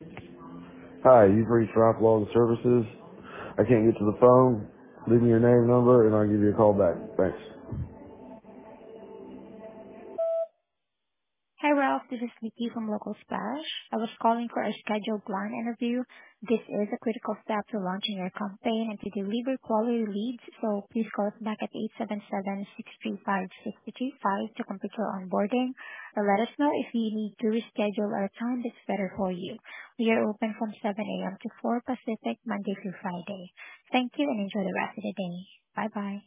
Hi, you've reached Ralph Law Services. I can't get to the phone. Leave me your name, number, and I'll give you a call back. Thanks. Hi, Ralph. This is Vicky from Local Splash. I was calling for a scheduled client interview. This is a critical step to launching your campaign and to deliver quality leads, so please call us back at 877-635-6225 to complete your onboarding, or let us know if you need to reschedule or a time that's better for you. We are open from 7 a.m. to 4 Pacific, Monday through Friday. Thank you and enjoy the rest of the day. Bye-bye.